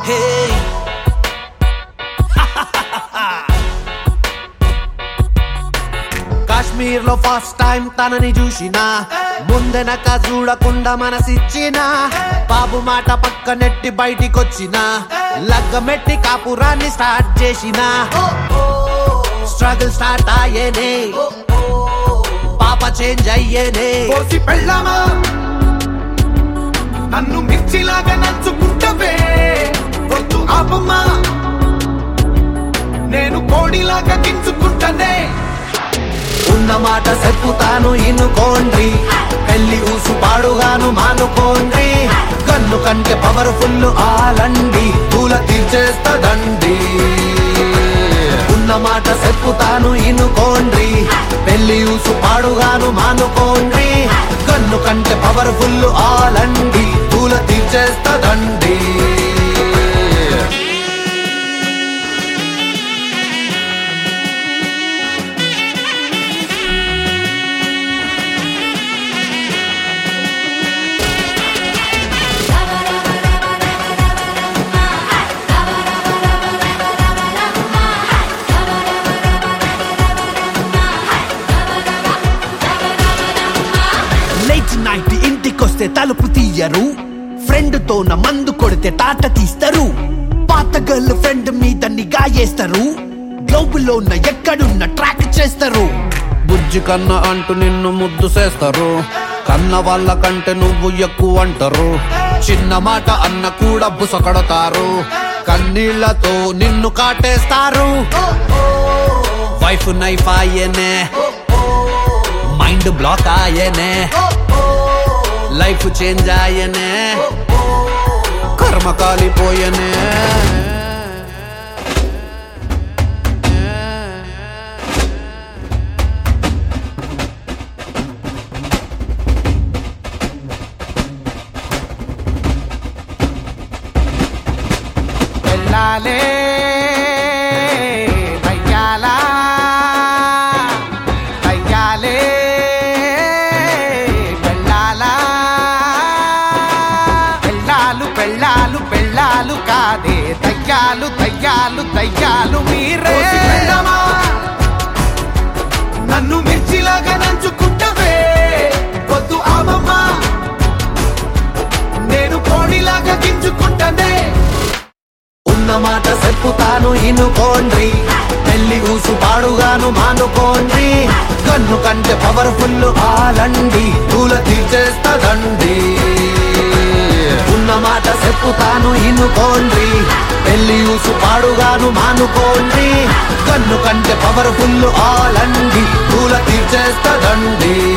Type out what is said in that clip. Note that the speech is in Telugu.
Hey. కాశ్మీర్ లో ఫస్ట్ టైం తనని చూసినా ముందెనక చూడకుండా మనసిచ్చిన బాబు మాట పక్క నెట్టి బయటికొచ్చిన లగ్గమెట్టి కాపురాన్ని స్టార్ట్ చేసిన స్ట్రగుల్ స్టార్ట్ అయ్యేనే పాప చేంజ్ అయ్యేనే పెళ్ళామా నన్ను మిర్చిలాగా నంచుకుంటవే వద్దు ఆపమ్మా నేను కోడిలాగా గించుకుంటనే ఉన్న మాట చెప్పుతాను ఇనుకోండి పెళ్లి ఊసు పాడుగాను మానుకోండి కన్ను కంటే పవర్ఫుల్ ఆలండి పూల తీర్చేస్తదండి ఉన్న మాట చెప్పుతాను ఇనుకోండి పెళ్లి ఊసు పాడుగాను మానుకోండి కన్ను కంటే పవర్ఫుల్ ఆలండి పూల తీర్చేస్తదండి నైట్ ఇంటికొస్తే తలుపు తీయరు ఫ్రెండ్ తో నా మందు కొడితే తాట తీస్తారు పాత గర్ల్ ఫ్రెండ్ మీద నిగా చేస్తారు గ్లోబులో ఉన్న ఎక్కడున్న ట్రాక్ చేస్తారు బుజ్జి కన్న అంటూ నిన్ను ముద్దు చేస్తారు కన్న వాళ్ళ కంటే నువ్వు ఎక్కువ అంటారు చిన్న మాట అన్న కూడా బుసకడతారు కన్నీళ్లతో నిన్ను కాటేస్తారు వైఫ్ నైఫ్ ఆయనే మైండ్ బ్లాక్ ఆయనే లైఫ్ చేంజ్ ఆయనే కర్మ కాలిపోయనే వెళ్ళాలే దయ్యాలా దయ్యాలే పెళ్ళాలు కాదే దయ్యాలు దయ్యాలు దయ్యాలు మీరే నన్ను మిర్చిలాగా నంచుకుంటవే వద్దు ఆమమ్మా నేను కోడిలాగా గింజుకుంటనే ఉన్న మాట చెప్పుతాను ఇనుకోండి పెళ్లి ఊసు పాడుగాను మానుకోండి కన్ను కంటే పవర్ఫుల్ ఆలండి పూల తీర్చేస్తదండి ఉన్న మాట చెప్పుతాను ఇనుకోండి పెళ్లి ఊసు పాడుగాను మానుకోండి కన్ను కంటే పవర్ఫుల్ ఆలండి పూల తీర్చేస్తదండి